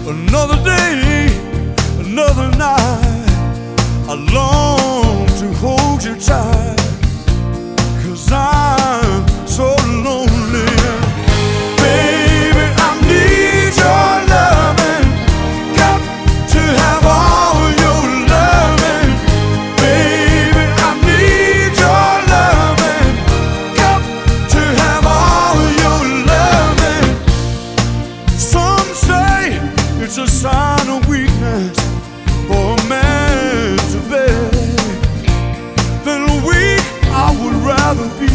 Another day, another night, I long to hold you tight, 'cause I'm so lonely. Baby, I need your loving, got to have all your loving. Baby, I need your loving, got to have all your loving. Some say it's a sign of weakness for a man to beg. Then weak I would rather be,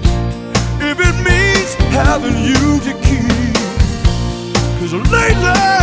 if it means having you to keep. 'Cause lately